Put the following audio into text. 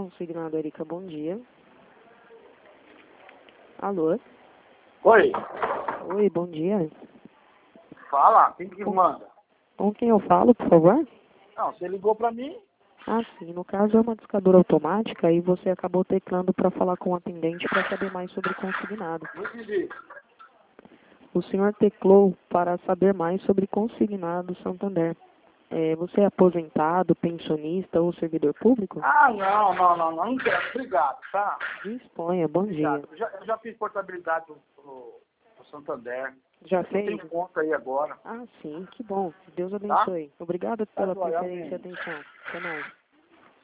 Consignado, Erika, bom dia. Alô? Oi, Oi, bom dia. fala, quem que manda? Com quem eu falo, por favor? Não, você ligou pra mim? Ah, sim. No caso, é uma descadora automática e você acabou teclando para falar com o atendente para saber mais sobre consignado. Não entendi. O senhor teclou para saber mais sobre consignado Santander. Você é aposentado, pensionista ou servidor público? Ah, não quero, obrigado, tá? Disponha, bom Obrigado. dia. Eu já fiz portabilidade pro Santander. Já Eu fez? tenho conta aí agora, Ah, sim, que bom. Deus tá? abençoe. Obrigado Tá, pela joia, preferência e amém. atenção. Até mais.